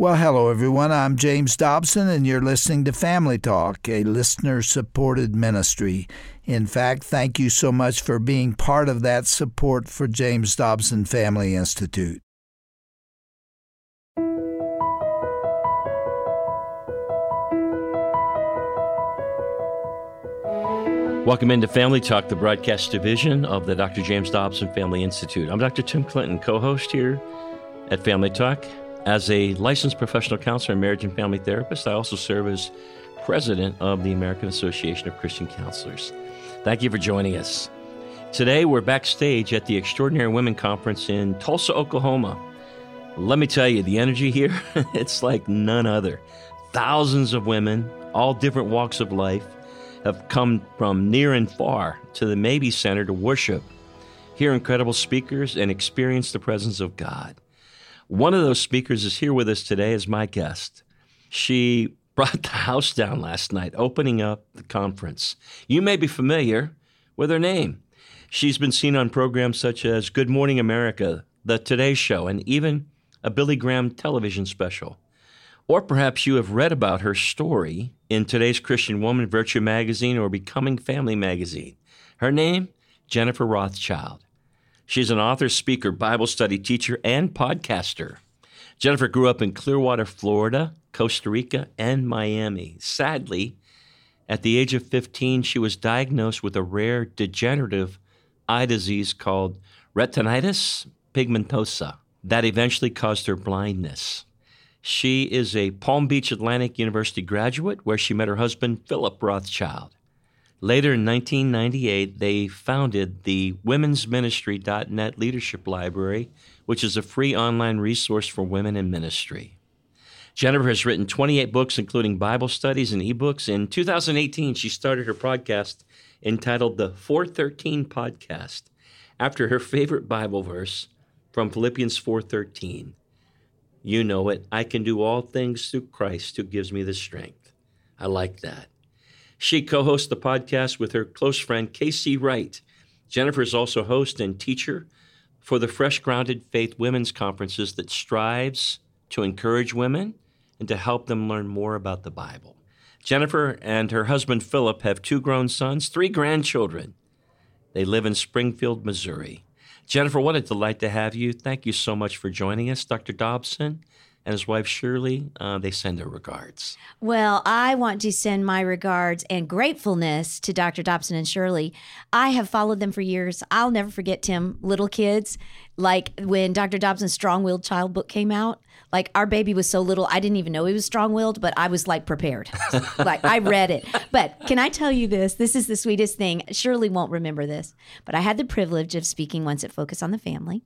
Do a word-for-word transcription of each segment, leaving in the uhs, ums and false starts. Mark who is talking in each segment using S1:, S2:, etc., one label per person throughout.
S1: Well, hello, everyone. I'm James Dobson, and you're listening to Family Talk, a listener-supported ministry. In fact, thank you so much for being part of that support for James Dobson Family Institute.
S2: Welcome into Family Talk, the broadcast division of the Doctor James Dobson Family Institute. I'm Doctor Tim Clinton, co-host here at Family Talk. As a licensed professional counselor and marriage and family therapist, I also serve as president of the American Association of Christian Counselors. Thank you for joining us. Today, we're backstage at the Extraordinary Women Conference in Tulsa, Oklahoma. Let me tell you, the energy here, it's like none other. Thousands of women, all different walks of life, have come from near and far to the Mabee Center to worship, hear incredible speakers, and experience the presence of God. One of those speakers is here with us today as my guest. She brought the house down last night, opening up the conference. You may be familiar with her name. She's been seen on programs such as Good Morning America, The Today Show, and even a Billy Graham television special. Or perhaps you have read about her story in Today's Christian Woman, Virtue Magazine, or Becoming Family Magazine. Her name, Jennifer Rothschild. She's an author, speaker, Bible study teacher, and podcaster. Jennifer grew up in Clearwater, Florida, Costa Rica, and Miami. Sadly, at the age of fifteen, she was diagnosed with a rare degenerative eye disease called retinitis pigmentosa that eventually caused her blindness. She is a Palm Beach Atlantic University graduate where she met her husband, Philip Rothschild. Later in nineteen ninety-eight, they founded the Women's Ministry dot net Leadership Library, which is a free online resource for women in ministry. Jennifer has written twenty-eight books, including Bible studies and ebooks. In two thousand eighteen, she started her podcast entitled the four thirteen Podcast, after her favorite Bible verse from Philippians four thirteen. You know it. I can do all things through Christ who gives me the strength. I like that. She co-hosts the podcast with her close friend, Casey Wright. Jennifer is also host and teacher for the Fresh Grounded Faith Women's Conferences that strives to encourage women and to help them learn more about the Bible. Jennifer and her husband, Philip, have two grown sons, three grandchildren. They live in Springfield, Missouri. Jennifer, what a delight to have you. Thank you so much for joining us. Doctor Dobson and his wife, Shirley, uh, they send their regards.
S3: Well, I want to send my regards and gratefulness to Doctor Dobson and Shirley. I have followed them for years. I'll never forget, Tim, little kids, like when Doctor Dobson's Strong-Willed Child book came out. Like, our baby was so little, I didn't even know he was strong-willed, but I was, like, prepared. Like, I read it. But can I tell you this? This is the sweetest thing. Shirley won't remember this, but I had the privilege of speaking once at Focus on the Family,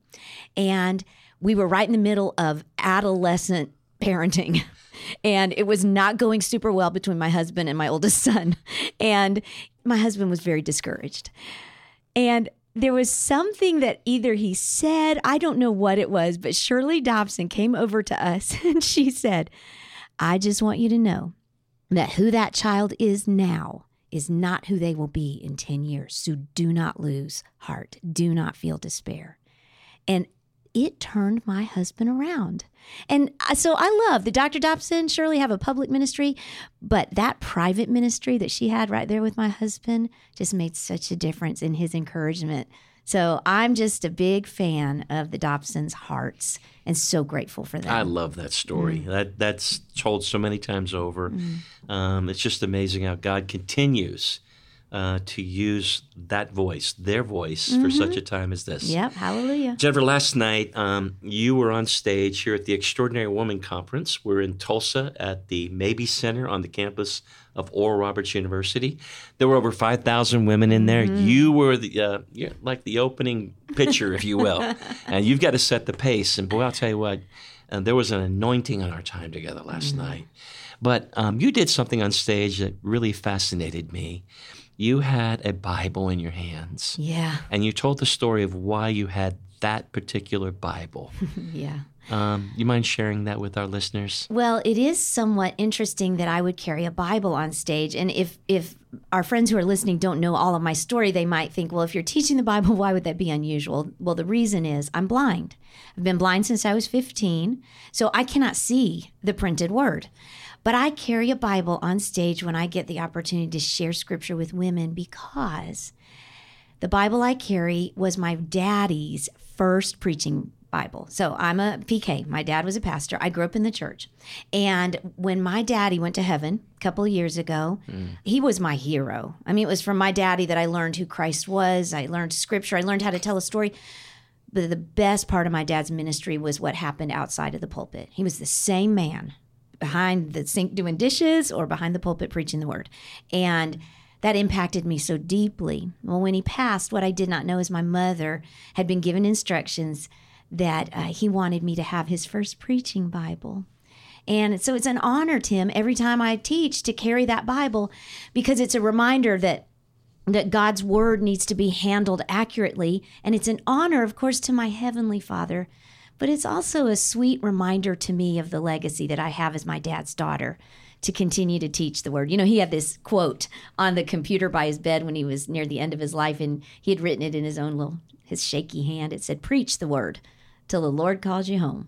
S3: and we were right in the middle of adolescent parenting, and it was not going super well between my husband and my oldest son, and my husband was very discouraged. And there was something that either he said, I don't know what it was, but Shirley Dobson came over to us and she said, I just want you to know that who that child is now is not who they will be in ten years. So do not lose heart. Do not feel despair. And it turned my husband around. And so I love that Doctor Dobson, Shirley have a public ministry, but that private ministry that she had right there with my husband just made such a difference in his encouragement. So I'm just a big fan of the Dobsons' hearts and so grateful for them.
S2: I love that story. Mm. That That's told so many times over. Mm. Um, it's just amazing how God continues Uh, to use that voice, their voice, mm-hmm. for such a time as this.
S3: Yep, hallelujah.
S2: Jennifer, last night um, you were on stage here at the Extraordinary Woman Conference. We're in Tulsa at the Mabee Center on the campus of Oral Roberts University. There were over five thousand women in there. Mm-hmm. You were the uh, you're like the opening pitcher, if you will, and you've got to set the pace. And boy, I'll tell you what, uh, there was an anointing on our time together last mm-hmm. night. But um, you did something on stage that really fascinated me. You had a Bible in your hands.
S3: Yeah.
S2: And you told the story of why you had that particular Bible.
S3: Yeah.
S2: Um, you mind sharing that with our listeners?
S3: Well, it is somewhat interesting that I would carry a Bible on stage. And if, if our friends who are listening don't know all of my story, they might think, well, if you're teaching the Bible, why would that be unusual? Well, the reason is I'm blind. I've been blind since I was fifteen, so I cannot see the printed word. But I carry a Bible on stage when I get the opportunity to share scripture with women because the Bible I carry was my daddy's first preaching Bible. So I'm a P K. My dad was a pastor. I grew up in the church. And when my daddy went to heaven a couple of years ago, mm. he was my hero. I mean, it was from my daddy that I learned who Christ was. I learned scripture. I learned how to tell a story. But the best part of my dad's ministry was what happened outside of the pulpit. He was the same man behind the sink doing dishes or behind the pulpit preaching the word. And that impacted me so deeply. Well, when he passed, what I did not know is my mother had been given instructions that uh, he wanted me to have his first preaching Bible. And so it's an honor, Tim, every time I teach to carry that Bible because it's a reminder that that God's word needs to be handled accurately. And it's an honor, of course, to my Heavenly Father, but it's also a sweet reminder to me of the legacy that I have as my dad's daughter to continue to teach the word. You know, he had this quote on the computer by his bed when he was near the end of his life, and he had written it in his own little, his shaky hand. It said, "Preach the word till the Lord calls you home."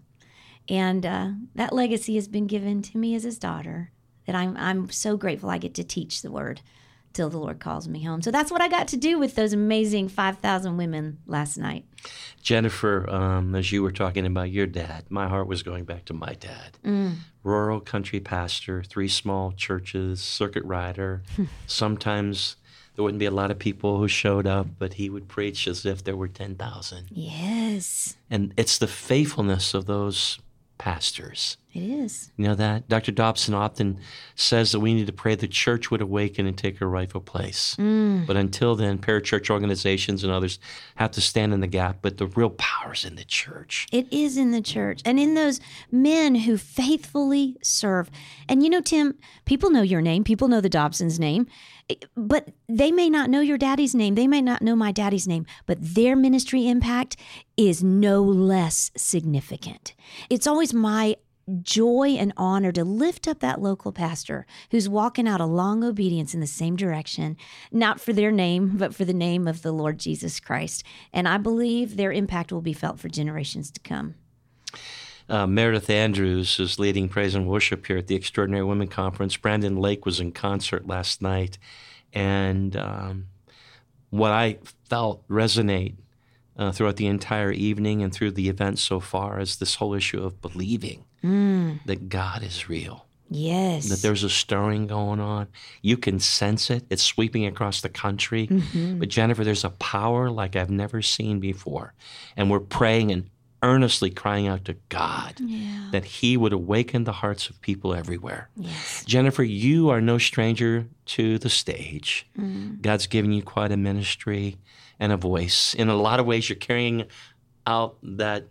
S3: And uh, that legacy has been given to me as his daughter, that I'm I'm so grateful I get to teach the word till the Lord calls me home. So that's what I got to do with those amazing five thousand women last night.
S2: Jennifer, um, as you were talking about your dad, my heart was going back to my dad. Mm. Rural country pastor, three small churches, circuit rider. Sometimes there wouldn't be a lot of people who showed up, but he would preach as if there were ten thousand.
S3: Yes.
S2: And it's the faithfulness of those pastors.
S3: It is.
S2: You know that? Doctor Dobson often says that we need to pray the church would awaken and take her rightful place. Mm. But until then, parachurch organizations and others have to stand in the gap. But the real power is in the church.
S3: It is in the church. And in those men who faithfully serve. And you know, Tim, people know your name. People know the Dobson's name. But they may not know your daddy's name. They may not know my daddy's name. But their ministry impact is no less significant. It's always my joy and honor to lift up that local pastor who's walking out a long obedience in the same direction, not for their name, but for the name of the Lord Jesus Christ. And I believe their impact will be felt for generations to come.
S2: Uh, Meredith Andrews is leading praise and worship here at the Extraordinary Women Conference. Brandon Lake was in concert last night. And um, what I felt resonate uh, throughout the entire evening and through the event so far is this whole issue of believing mm. that God is real.
S3: Yes.
S2: That there's a stirring going on. You can sense it. It's sweeping across the country. Mm-hmm. But Jennifer, there's a power like I've never seen before. And we're praying and earnestly crying out to God yeah. that he would awaken the hearts of people everywhere.
S3: Yes.
S2: Jennifer, you are no stranger to the stage. Mm. God's given you quite a ministry and a voice. In a lot of ways, you're carrying out that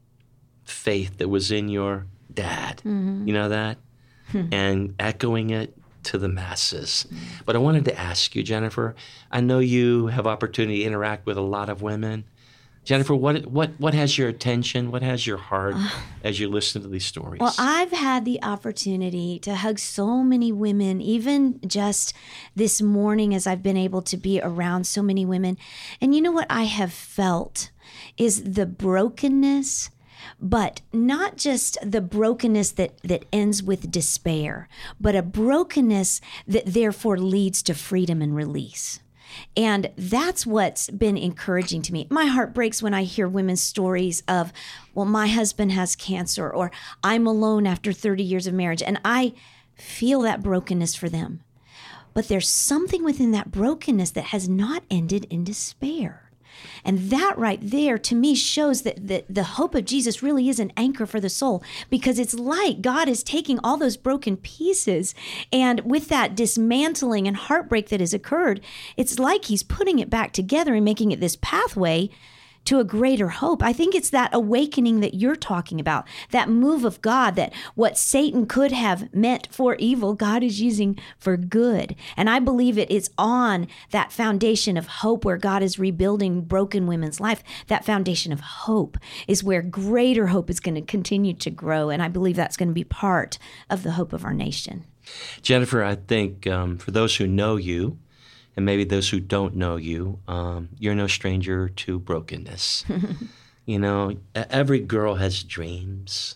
S2: faith that was in your dad. Mm-hmm. You know that? And echoing it to the masses. Mm. But I wanted to ask you, Jennifer, I know you have opportunity to interact with a lot of women. Jennifer, what what what has your attention? What has your heart uh, as you listen to these stories?
S3: Well, I've had the opportunity to hug so many women, even just this morning as I've been able to be around so many women. And you know what I have felt is the brokenness, but not just the brokenness that, that ends with despair, but a brokenness that therefore leads to freedom and release. And that's what's been encouraging to me. My heart breaks when I hear women's stories of, well, my husband has cancer, or I'm alone after thirty years of marriage. And I feel that brokenness for them. But there's something within that brokenness that has not ended in despair. And that right there, to me, shows that the, the hope of Jesus really is an anchor for the soul, because it's like God is taking all those broken pieces, and with that dismantling and heartbreak that has occurred, it's like he's putting it back together and making it this pathway to a greater hope. I think it's that awakening that you're talking about, that move of God, that what Satan could have meant for evil, God is using for good. And I believe it is on that foundation of hope where God is rebuilding broken women's life. That foundation of hope is where greater hope is going to continue to grow. And I believe that's going to be part of the hope of our nation.
S2: Jennifer, I think um, for those who know you, and maybe those who don't know you, um, you're no stranger to brokenness. You know, every girl has dreams,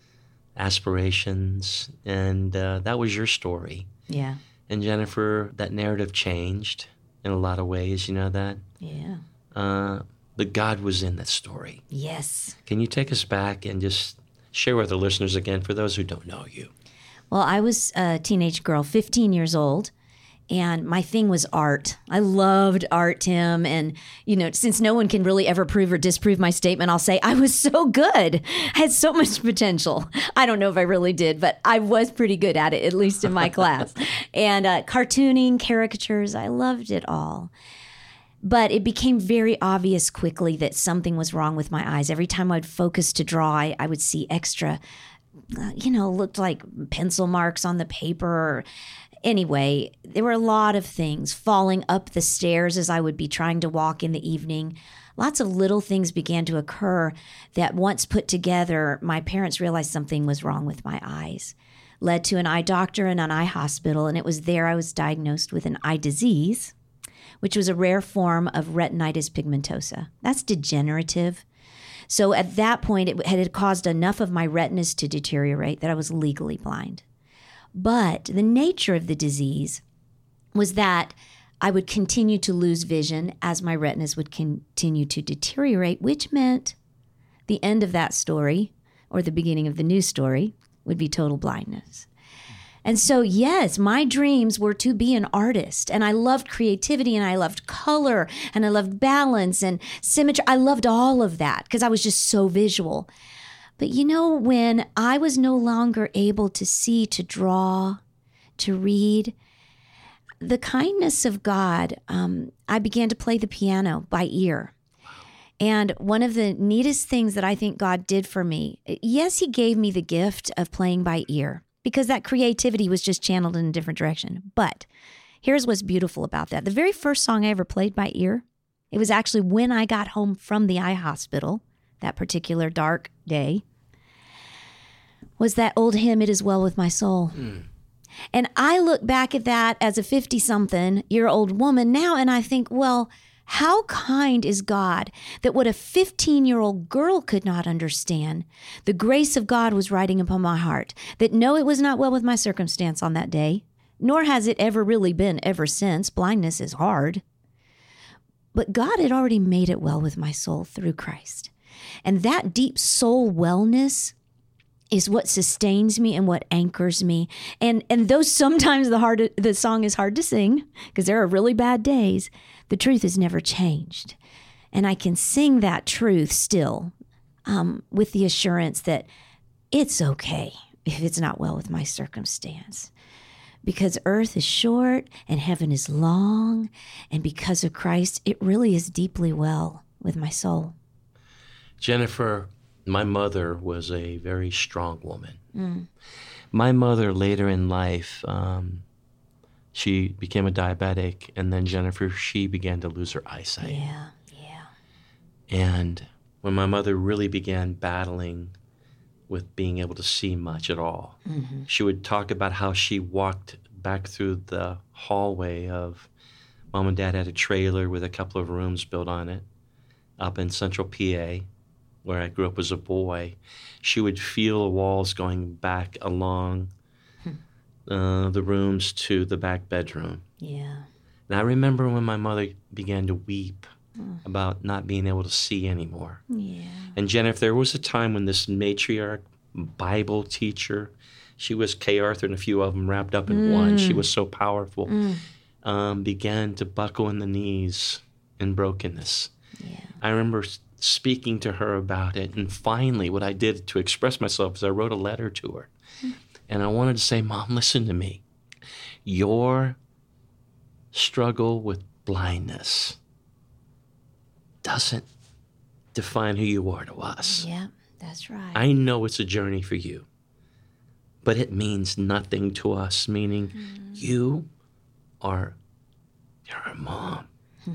S2: aspirations, and uh, that was your story.
S3: Yeah.
S2: And Jennifer, that narrative changed in a lot of ways, you know that?
S3: Yeah.
S2: Uh, but God was in that story.
S3: Yes.
S2: Can you take us back and just share with the listeners again, for those who don't know you?
S3: Well, I was a teenage girl, fifteen years old. And my thing was art. I loved art, Tim. And, you know, since no one can really ever prove or disprove my statement, I'll say I was so good. I had so much potential. I don't know if I really did, but I was pretty good at it, at least in my class. And uh, cartooning, caricatures, I loved it all. But it became very obvious quickly that something was wrong with my eyes. Every time I'd focus to draw, I, I would see extra, uh, you know, looked like pencil marks on the paper. Anyway, there were a lot of things falling up the stairs as I would be trying to walk in the evening. Lots of little things began to occur that once put together, my parents realized something was wrong with my eyes. Led to an eye doctor and an eye hospital, and it was there I was diagnosed with an eye disease, which was a rare form of retinitis pigmentosa. That's degenerative. So at that point, it had caused enough of my retinas to deteriorate that I was legally blind. But the nature of the disease was that I would continue to lose vision as my retinas would continue to deteriorate, which meant the end of that story, or the beginning of the new story, would be total blindness. And so, yes, my dreams were to be an artist. And I loved creativity, and I loved color, and I loved balance and symmetry. I loved all of that because I was just so visual. But you know, when I was no longer able to see, to draw, to read, the kindness of God, um, I began to play the piano by ear. And one of the neatest things that I think God did for me, yes, he gave me the gift of playing by ear because that creativity was just channeled in a different direction. But here's what's beautiful about that. The very first song I ever played by ear, it was actually when I got home from the eye hospital, that particular dark day, was that old hymn, It Is Well With My Soul. Mm. And I look back at that as a fifty-something-year-old woman now, and I think, well, how kind is God that what a fifteen-year-old girl could not understand, the grace of God was writing upon my heart, that no, it was not well with my circumstance on that day, nor has it ever really been ever since. Blindness is hard. But God had already made it well with my soul through Christ. And that deep soul wellness is what sustains me and what anchors me. And and though sometimes the hard the song is hard to sing because there are really bad days, the truth has never changed. And I can sing that truth still um, with the assurance that it's okay if it's not well with my circumstance. Because earth is short and heaven is long. And because of Christ, it really is deeply well with my soul.
S2: Jennifer, my mother was a very strong woman.
S3: Mm.
S2: My mother later in life, um, she became a diabetic, and then Jennifer, she began to lose her eyesight.
S3: Yeah, yeah.
S2: And when my mother really began battling with being able to see much at all,
S3: Mm-hmm.
S2: she would talk about how she walked back through the hallway of, Mom and Dad had a trailer with a couple of rooms built on it up in Central P A, where I grew up as a boy. She would feel the walls going back along uh, the rooms to the back bedroom.
S3: Yeah.
S2: And I remember when my mother began to weep mm. about not being able to see anymore.
S3: Yeah.
S2: And Jennifer, there was a time when this matriarch Bible teacher, she was Kay Arthur and a few of them wrapped up in mm. one. She was so powerful, mm. um, began to buckle in the knees in brokenness.
S3: Yeah.
S2: I remember speaking to her about it. And finally, what I did to express myself is I wrote a letter to her. Mm. And I wanted to say, Mom, listen to me. Your struggle with blindness doesn't define who you are to us.
S3: Yeah, that's right.
S2: I know it's a journey for you, but it means nothing to us, meaning mm. you are, you're our mom. Hmm.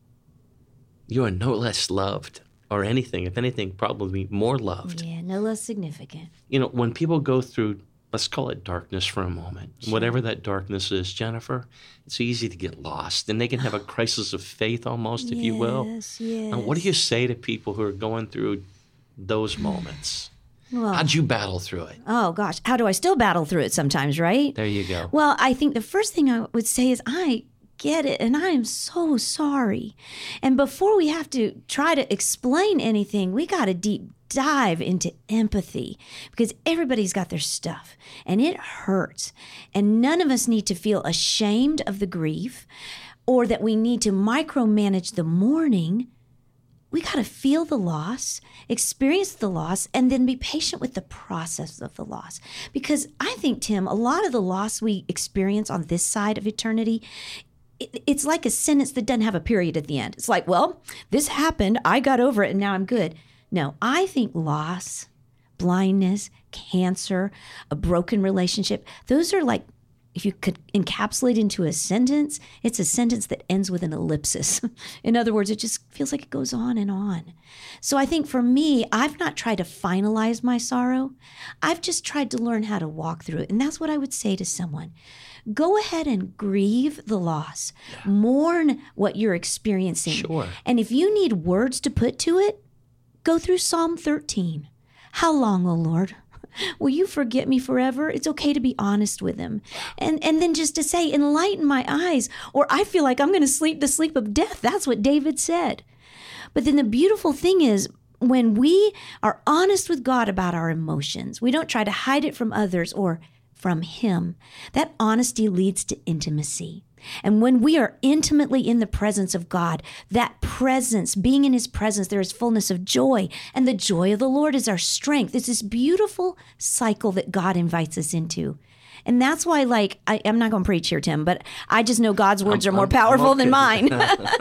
S2: You are no less loved or anything. If anything, probably more loved.
S3: Yeah, no less significant.
S2: You know, when people go through, let's call it darkness for a moment, sure. whatever that darkness is, Jennifer, it's easy to get lost. And they can have a crisis of faith almost, if
S3: yes,
S2: you will.
S3: Yes.
S2: And what do you say to people who are going through those moments?
S3: Well,
S2: how'd you battle through it?
S3: Oh, gosh. How do I still battle through it sometimes, right?
S2: There you go.
S3: Well, I think the first thing I would say is I get it, and I am so sorry. And before we have to try to explain anything, we got to deep dive into empathy, because everybody's got their stuff, and it hurts. And none of us need to feel ashamed of the grief or that we need to micromanage the mourning. We got to feel the loss, experience the loss, and then be patient with the process of the loss. Because I think, Tim, a lot of the loss we experience on this side of eternity, it, it's like a sentence that doesn't have a period at the end. It's like, well, this happened, I got over it, and now I'm good. No, I think loss, blindness, cancer, a broken relationship, those are like, if you could encapsulate into a sentence, it's a sentence that ends with an ellipsis. In other words, it just feels like it goes on and on. So I think for me, I've not tried to finalize my sorrow. I've just tried to learn how to walk through it. And that's what I would say to someone. Go ahead and grieve the loss. Yeah. Mourn what you're experiencing.
S2: Sure.
S3: And if you need words to put to it, go through Psalm thirteen. How long, O Lord? Will you forget me forever? It's okay to be honest with him. And and then just to say, enlighten my eyes, or I feel like I'm going to sleep the sleep of death. That's what David said. But then the beautiful thing is, when we are honest with God about our emotions, we don't try to hide it from others or from him. That honesty leads to intimacy. And when we are intimately in the presence of God, that presence, being in his presence, there is fullness of joy. And the joy of the Lord is our strength. It's this beautiful cycle that God invites us into. And that's why, like, I, I'm not going to preach here, Tim, but I just know God's words I'm, are more I'm, powerful I'm okay. than mine.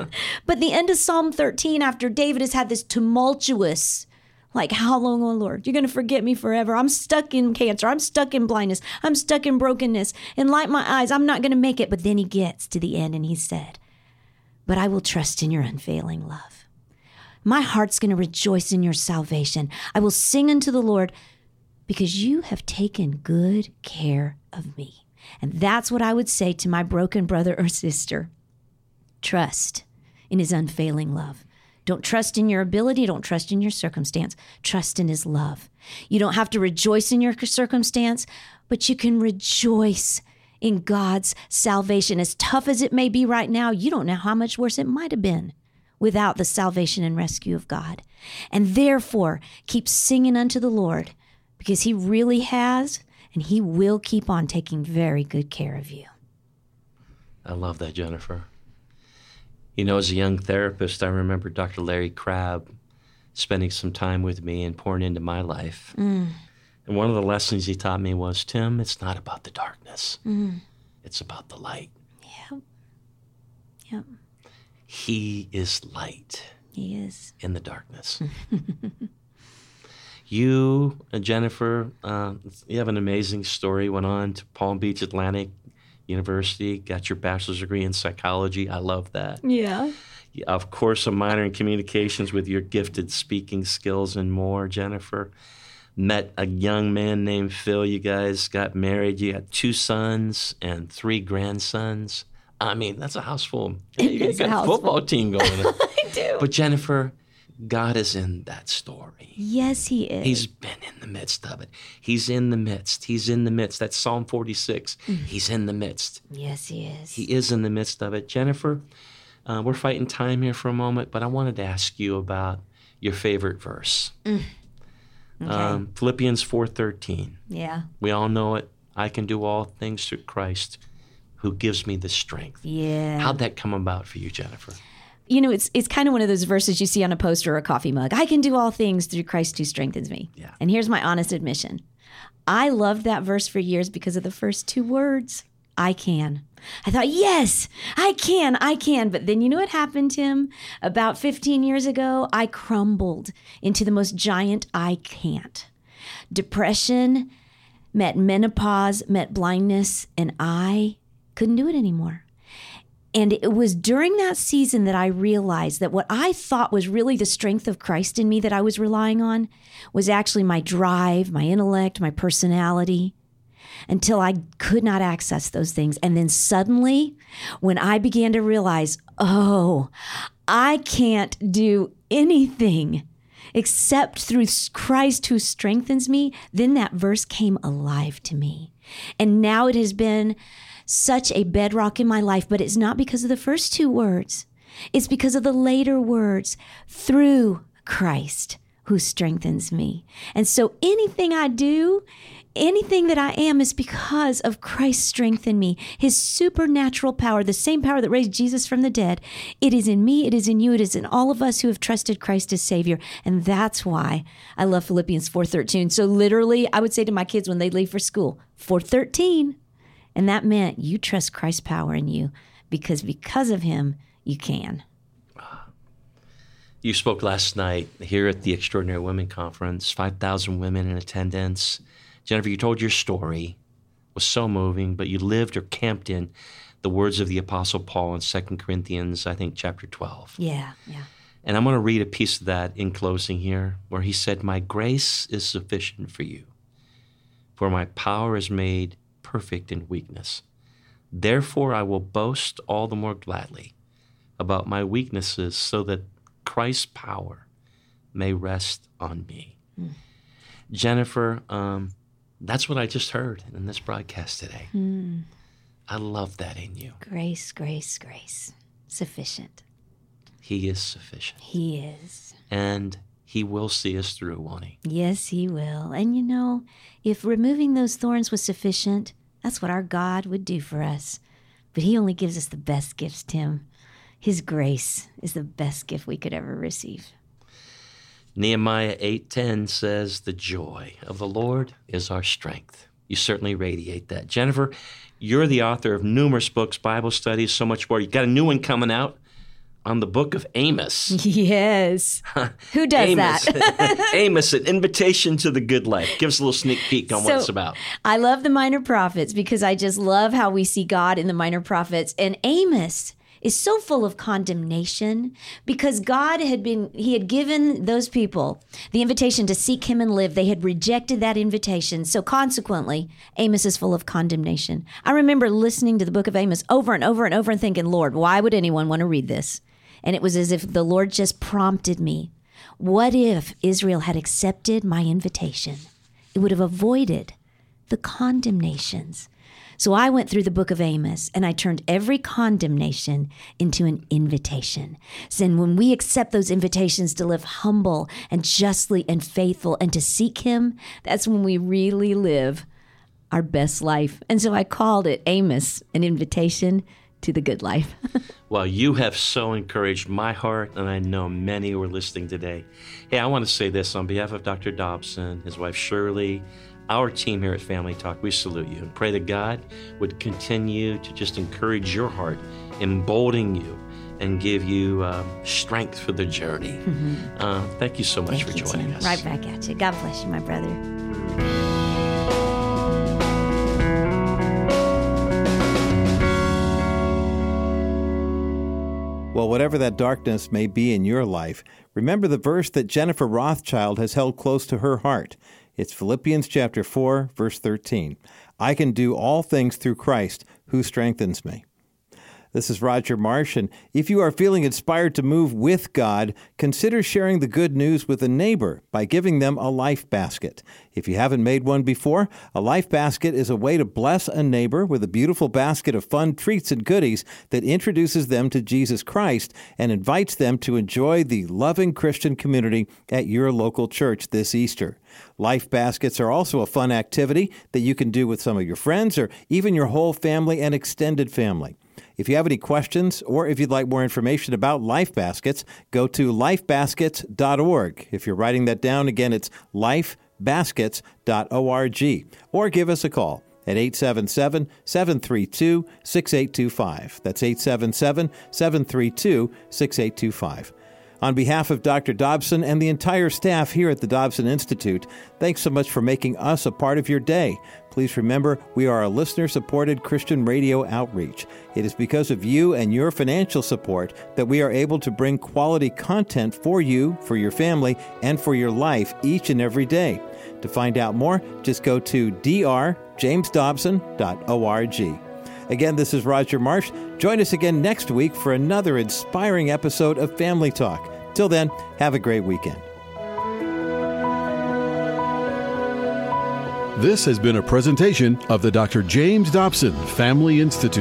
S3: But the end of Psalm thirteen, after David has had this tumultuous, like, how long, oh Lord? You're going to forget me forever. I'm stuck in cancer. I'm stuck in blindness. I'm stuck in brokenness. And light my eyes. I'm not going to make it. But then he gets to the end and he said, but I will trust in your unfailing love. My heart's going to rejoice in your salvation. I will sing unto the Lord because you have taken good care of me. And that's what I would say to my broken brother or sister. Trust in his unfailing love. Don't trust in your ability. Don't trust in your circumstance. Trust in his love. You don't have to rejoice in your circumstance, but you can rejoice in God's salvation. As tough as it may be right now, you don't know how much worse it might have been without the salvation and rescue of God. And therefore, keep singing unto the Lord, because he really has, and he will keep on taking very good care of you.
S2: I love that, Jennifer. You know, as a young therapist, I remember Doctor Larry Crabb spending some time with me and pouring into my life. Mm. And one of the lessons he taught me was, Tim, it's not about the darkness. Mm. It's about the light.
S3: Yep. Yep.
S2: He is light.
S3: He is.
S2: In the darkness. You, uh, Jennifer, uh, you have an amazing story. Went on to Palm Beach Atlantic University, got your bachelor's degree in psychology. I love that.
S3: Yeah.
S2: Yeah, of course, a minor in communications with your gifted speaking skills and more, Jennifer. Met a young man named Phil. You guys got married. You got two sons and three grandsons. I mean, that's a house full. You, you got a football team going.
S3: I do.
S2: But Jennifer, God is in that story.
S3: Yes, he is.
S2: He's been in the midst of it. He's in the midst. He's in the midst. That's Psalm forty-six. Mm. He's in the midst.
S3: Yes, he is.
S2: He is in the midst of it. Jennifer, uh, we're fighting time here for a moment, but I wanted to ask you about your favorite verse. Mm. Okay. Um, Philippians four thirteen.
S3: Yeah.
S2: We all know it. I can do all things through Christ who gives me the strength.
S3: Yeah.
S2: How'd that come about for you, Jennifer?
S3: You know, it's it's kind of one of those verses you see on a poster or a coffee mug. I can do all things through Christ who strengthens me.
S2: Yeah.
S3: And here's my honest admission. I loved that verse for years because of the first two words. I can. I thought, yes, I can, I can. But then you know what happened, Tim? About fifteen years ago, I crumbled into the most giant I can't. Depression met menopause, met blindness, and I couldn't do it anymore. And it was during that season that I realized that what I thought was really the strength of Christ in me that I was relying on was actually my drive, my intellect, my personality, until I could not access those things. And then suddenly, when I began to realize, oh, I can't do anything except through Christ who strengthens me, then that verse came alive to me. And now it has been such a bedrock in my life, but it's not because of the first two words. It's because of the later words, through Christ who strengthens me. And so anything I do, anything that I am is because of Christ's strength in me, his supernatural power, the same power that raised Jesus from the dead. It is in me, it is in you, it is in all of us who have trusted Christ as Savior. And that's why I love Philippians four thirteen. So literally, I would say to my kids when they leave for school, four thirteen. And that meant you trust Christ's power in you because because of him, you can.
S2: You spoke last night here at the Extraordinary Women Conference, five thousand women in attendance. Jennifer, you told your story. It was so moving, but you lived or camped in the words of the Apostle Paul in Second Corinthians, I think, chapter twelve.
S3: Yeah, yeah.
S2: And I'm going to read a piece of that in closing here, where he said, "My grace is sufficient for you, for my power is made perfect in weakness. Therefore, I will boast all the more gladly about my weaknesses so that Christ's power may rest on me." Mm. Jennifer, um, that's what I just heard in this broadcast today. Mm. I love that in you.
S3: Grace, grace, grace. Sufficient.
S2: He is sufficient.
S3: He is.
S2: And he will see us through, won't he?
S3: Yes, he will. And you know, if removing those thorns was sufficient, that's what our God would do for us. But he only gives us the best gifts, Tim. His grace is the best gift we could ever receive.
S2: Nehemiah eight ten says, "The joy of the Lord is our strength." You certainly radiate that. Jennifer, you're the author of numerous books, Bible studies, so much more. You got a new one coming out on the book of Amos.
S3: Yes. Who does
S2: Amos.
S3: that?
S2: Amos, an invitation to the good life. Give us a little sneak peek on
S3: so,
S2: what it's about.
S3: I love the minor prophets because I just love how we see God in the minor prophets. And Amos is so full of condemnation because God had been, he had given those people the invitation to seek him and live. They had rejected that invitation. So consequently, Amos is full of condemnation. I remember listening to the book of Amos over and over and over and thinking, Lord, why would anyone want to read this? And it was as if the Lord just prompted me. What if Israel had accepted my invitation? It would have avoided the condemnations. So I went through the book of Amos and I turned every condemnation into an invitation. So when we accept those invitations to live humble and justly and faithful and to seek him, that's when we really live our best life. And so I called it Amos, an invitation to the good life.
S2: Well, you have so encouraged my heart, and I know many who are listening today. Hey, I want to say this on behalf of Doctor Dobson, his wife Shirley, our team here at Family Talk. We salute you and pray that God would continue to just encourage your heart, embolden you, and give you uh, strength for the journey. Mm-hmm. Uh, thank you so much
S3: thank
S2: for
S3: you,
S2: joining
S3: Tim.
S2: us.
S3: Right back at you. God bless you, my brother.
S4: Well, whatever that darkness may be in your life, remember the verse that Jennifer Rothschild has held close to her heart. It's Philippians chapter four, verse thirteen. I can do all things through Christ who strengthens me. This is Roger Marsh, and if you are feeling inspired to move with God, consider sharing the good news with a neighbor by giving them a life basket. If you haven't made one before, a life basket is a way to bless a neighbor with a beautiful basket of fun treats and goodies that introduces them to Jesus Christ and invites them to enjoy the loving Christian community at your local church this Easter. Life baskets are also a fun activity that you can do with some of your friends or even your whole family and extended family. If you have any questions or if you'd like more information about Life Baskets, go to life baskets dot org. If you're writing that down, again, it's life baskets dot org. Or give us a call at eight seven seven, seven three two, six eight two five. That's eight seven seven, seven three two, six eight two five. On behalf of Doctor Dobson and the entire staff here at the Dobson Institute, thanks so much for making us a part of your day. Please remember, we are a listener-supported Christian radio outreach. It is because of you and your financial support that we are able to bring quality content for you, for your family, and for your life each and every day. To find out more, just go to d r james dobson dot org. Again, this is Roger Marsh. Join us again next week for another inspiring episode of Family Talk. Till then, have a great weekend.
S5: This has been a presentation of the Doctor James Dobson Family Institute.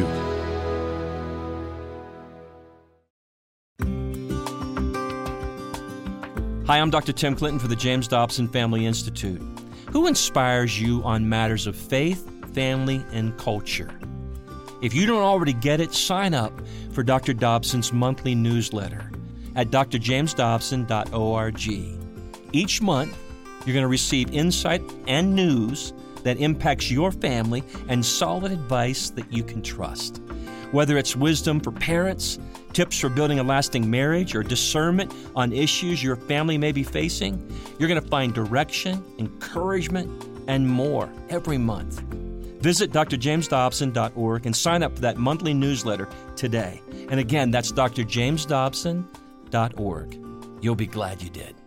S2: Hi, I'm Doctor Tim Clinton for the James Dobson Family Institute. Who inspires you on matters of faith, family, and culture? If you don't already get it, sign up for Doctor Dobson's monthly newsletter at d r james dobson dot org. Each month, you're going to receive insight and news that impacts your family and solid advice that you can trust. Whether it's wisdom for parents, tips for building a lasting marriage, or discernment on issues your family may be facing, you're going to find direction, encouragement, and more every month. Visit d r james dobson dot org and sign up for that monthly newsletter today. And again, that's d r james dobson dot org. You'll be glad you did.